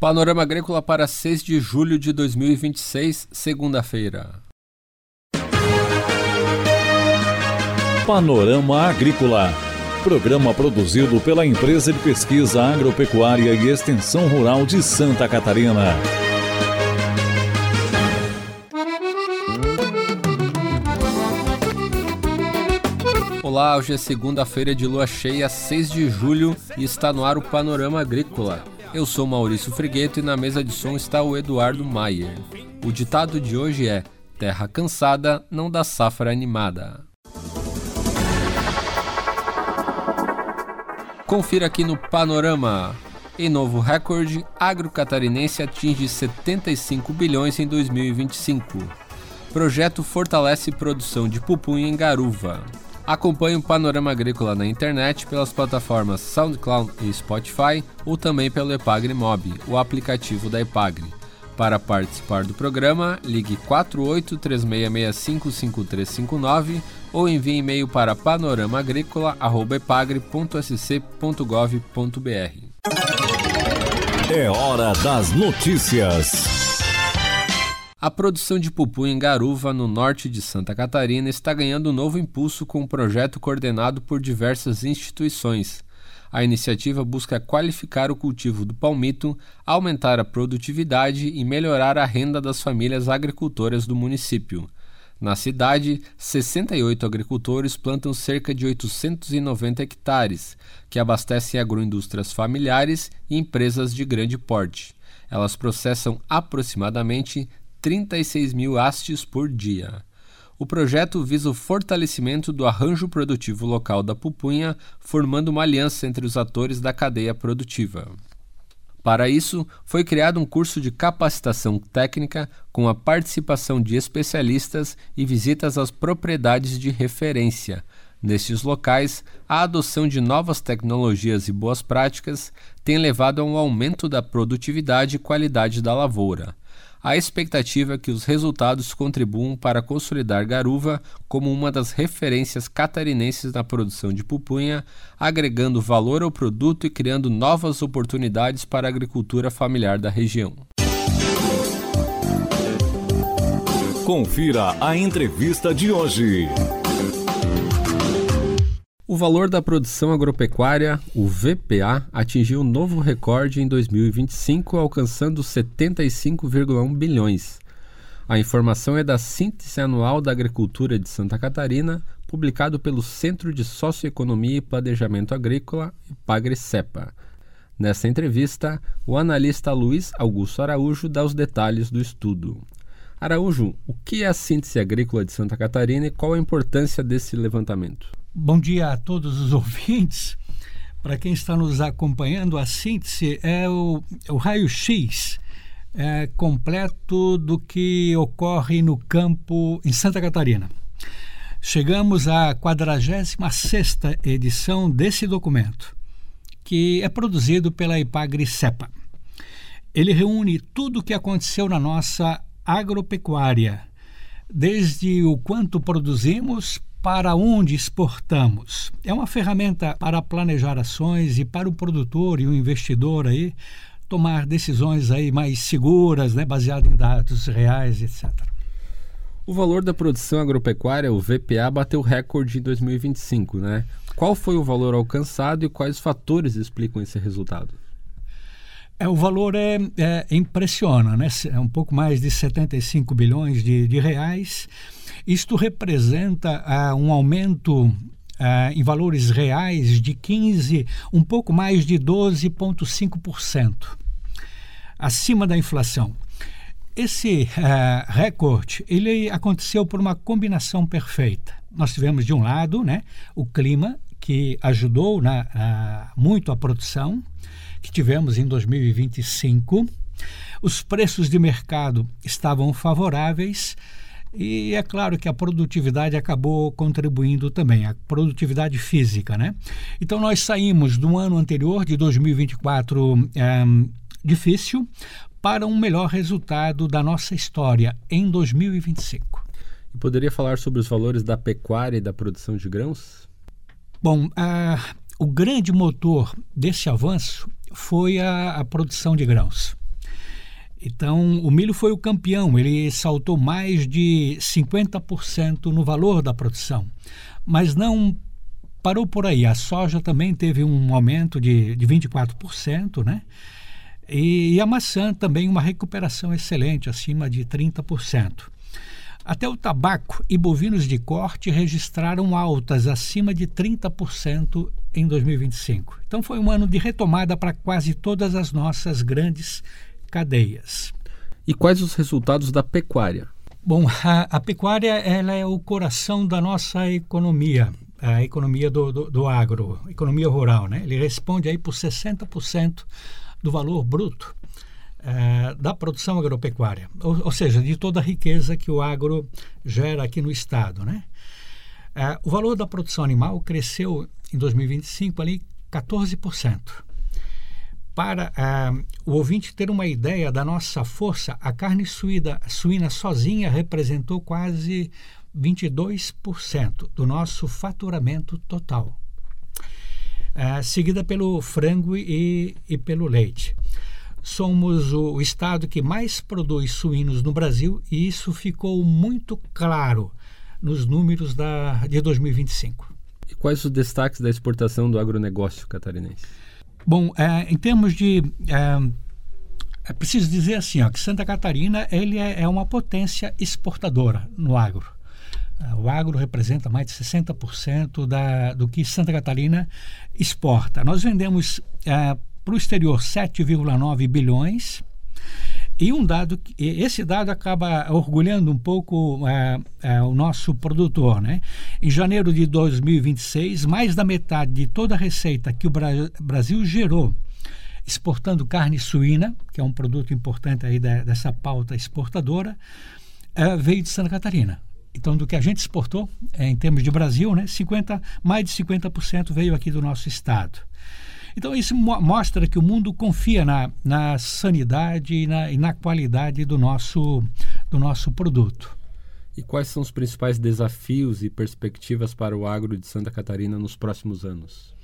Panorama Agrícola para 6 de julho de 2026, segunda-feira. Panorama Agrícola, programa produzido pela Empresa de Pesquisa Agropecuária e Extensão Rural de Santa Catarina. Olá, hoje é segunda-feira de lua cheia, 6 de julho, e está no ar o Panorama Agrícola. Eu sou Maurício Frigueto e na mesa de som está o Eduardo Maier. O ditado de hoje é: terra cansada não dá safra animada. Confira aqui no Panorama. Em novo recorde, agrocatarinense atinge 75 bilhões em 2025. Projeto fortalece produção de pupunha em garuva. Acompanhe o Panorama Agrícola na internet pelas plataformas SoundCloud e Spotify ou também pelo Epagre Mob, o aplicativo da Epagre. Para participar do programa, ligue 48-3665-5359 ou envie e-mail para panoramaagricola@epagre.sc.gov.br. É hora das notícias. A produção de pupunha em garuva, no norte de Santa Catarina, está ganhando um novo impulso com um projeto coordenado por diversas instituições. A iniciativa busca qualificar o cultivo do palmito, aumentar a produtividade e melhorar a renda das famílias agricultoras do município. Na cidade, 68 agricultores plantam cerca de 890 hectares, que abastecem agroindústrias familiares e empresas de grande porte. Elas processam aproximadamente 36 mil hastes por dia. O projeto visa o fortalecimento do arranjo produtivo local da pupunha, formando uma aliança entre os atores da cadeia produtiva. Para isso, foi criado um curso de capacitação técnica com a participação de especialistas e visitas às propriedades de referência. Nestes locais, a adoção de novas tecnologias e boas práticas tem levado a um aumento da produtividade e qualidade da lavoura. A expectativa é que os resultados contribuam para consolidar garuva como uma das referências catarinenses na produção de pupunha, agregando valor ao produto e criando novas oportunidades para a agricultura familiar da região. Confira a entrevista de hoje. O valor da produção agropecuária, o VPA, atingiu um novo recorde em 2025, alcançando 75,1 bilhões. A informação é da Síntese Anual da Agricultura de Santa Catarina, publicado pelo Centro de Socioeconomia e Planejamento Agrícola, Epagre-Cepa. Nessa entrevista, o analista Luiz Augusto Araújo dá os detalhes do estudo. Araújo, o que é a Síntese Agrícola de Santa Catarina e qual a importância desse levantamento? Bom dia a todos os ouvintes. Para quem está nos acompanhando, a síntese é o raio-x completo do que ocorre no campo em Santa Catarina. Chegamos à 46ª edição desse documento, que é produzido pela Epagre-Cepa. Ele reúne tudo o que aconteceu na nossa agropecuária, desde o quanto produzimos para onde exportamos. É uma ferramenta para planejar ações e para o produtor e o investidor aí tomar decisões aí mais seguras, baseado em dados reais, etc. O valor da produção agropecuária, o VPA, bateu recorde em 2025, né? Qual foi o valor alcançado e quais fatores explicam esse resultado? O valor impressiona, né? É um pouco mais de 75 bilhões de reais. Isto representa um aumento em valores reais de um pouco mais de 12,5%, acima da inflação. Esse recorde ele aconteceu por uma combinação perfeita. Nós tivemos, de um lado, o clima, que ajudou muito a produção, que tivemos em 2025. Os preços de mercado estavam favoráveis e é claro que a produtividade acabou contribuindo também, a produtividade física, Então nós saímos do ano anterior, de 2024, difícil, para um melhor resultado da nossa história em 2025. E poderia falar sobre os valores da pecuária e da produção de grãos? Bom, o grande motor desse avanço foi a produção de grãos. Então, o milho foi o campeão, ele saltou mais de 50% no valor da produção. Mas não parou por aí, a soja também teve um aumento de 24%, né? E a maçã também uma recuperação excelente, acima de 30%. Até o tabaco e bovinos de corte registraram altas acima de 30% em 2025. Então foi um ano de retomada para quase todas as nossas grandes cadeias. E quais os resultados da pecuária? Bom, a pecuária ela é o coração da nossa economia, a economia do agro, economia rural, né? Ele responde aí por 60% do valor bruto da produção agropecuária, ou seja, de toda a riqueza que o agro gera aqui no estado, né? O valor da produção animal cresceu em 2025 ali 14%. Para o ouvinte ter uma ideia da nossa força, a carne suína sozinha representou quase 22% do nosso faturamento total, seguida pelo frango e pelo leite. Somos o estado que mais produz suínos no Brasil e isso ficou muito claro nos números de 2025. E quais os destaques da exportação do agronegócio catarinense? Bom, em termos de... é preciso dizer assim, que Santa Catarina ele é uma potência exportadora no agro. O agro representa mais de 60% do que Santa Catarina exporta. Nós vendemos para o exterior 7,9 bilhões e esse dado acaba orgulhando um pouco o nosso produtor, né? Em janeiro de 2026, mais da metade de toda a receita que o Brasil gerou exportando carne suína, que é um produto importante aí dessa pauta exportadora, veio de Santa Catarina. Então, do que a gente exportou, em termos de Brasil, né, mais de 50% veio aqui do nosso estado. Então, isso mostra que o mundo confia na sanidade e na qualidade do nosso produto. E quais são os principais desafios e perspectivas para o agro de Santa Catarina nos próximos anos?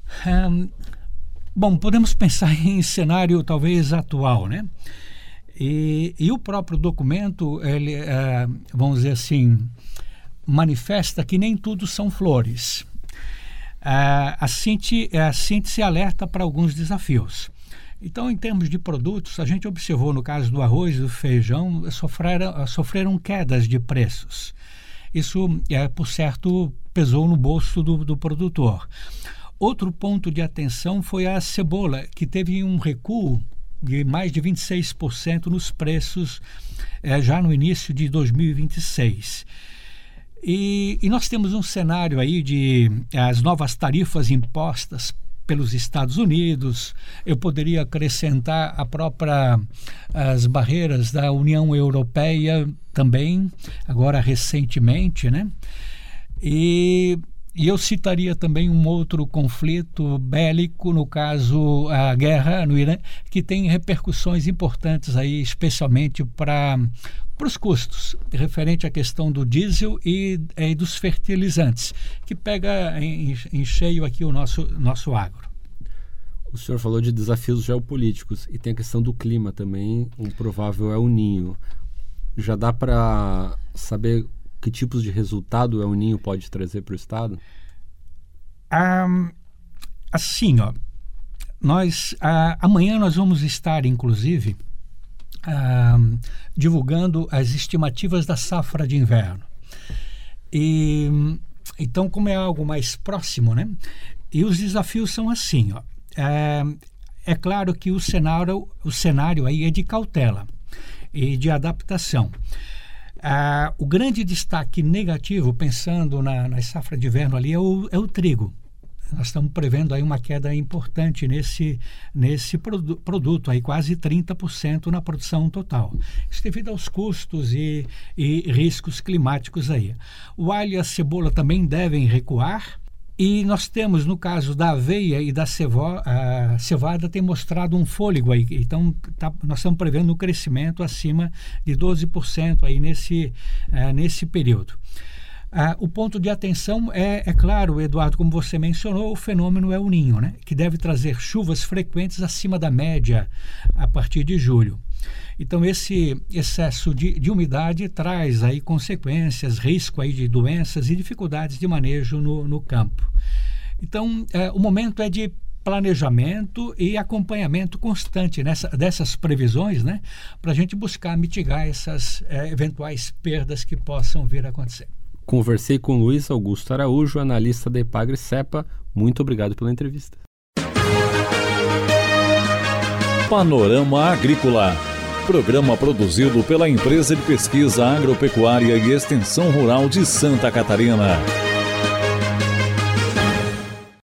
Bom, podemos pensar em cenário talvez atual, né? E o próprio documento, ele, vamos dizer assim, manifesta que nem tudo são flores. A síntese alerta para alguns desafios. Então, em termos de produtos, a gente observou no caso do arroz e do feijão, sofreram quedas de preços. Isso, por certo, pesou no bolso do produtor. Outro ponto de atenção foi a cebola, que teve um recuo de mais de 26% nos preços já no início de 2026. E nós temos um cenário aí de as novas tarifas impostas pelos Estados Unidos. Eu poderia acrescentar as barreiras da União Europeia também, agora recentemente, né? E eu citaria também um outro conflito bélico, no caso a guerra no Irã, que tem repercussões importantes aí, especialmente para os custos, referente à questão do diesel e dos fertilizantes, que pega em cheio aqui o nosso agro. O senhor falou de desafios geopolíticos e tem a questão do clima também, um provável El Niño. Já dá para saber que tipos de resultado o El Niño pode trazer para o estado? Assim, amanhã nós vamos estar, inclusive, divulgando as estimativas da safra de inverno. Então, como é algo mais próximo, né? E os desafios são assim, é claro que o cenário aí é de cautela e de adaptação. O grande destaque negativo, pensando na safra de inverno ali, é o trigo. Nós estamos prevendo aí uma queda importante nesse produto, aí quase 30% na produção total. Isso devido aos custos e riscos climáticos aí. O alho e a cebola também devem recuar. E nós temos, no caso da aveia e da cevada, tem mostrado um fôlego aí. Então, nós estamos prevendo um crescimento acima de 12% aí nesse período. O ponto de atenção é claro, Eduardo, como você mencionou, o fenômeno El Niño, né, que deve trazer chuvas frequentes acima da média a partir de julho. Então, esse excesso de umidade traz aí consequências, risco aí de doenças e dificuldades de manejo no campo. Então, o momento é de planejamento e acompanhamento constante dessas previsões, né, para a gente buscar mitigar essas eventuais perdas que possam vir a acontecer. Conversei com Luiz Augusto Araújo, analista da Epagre-Cepa. Muito obrigado pela entrevista. Panorama Agrícola. Programa produzido pela Empresa de Pesquisa Agropecuária e Extensão Rural de Santa Catarina.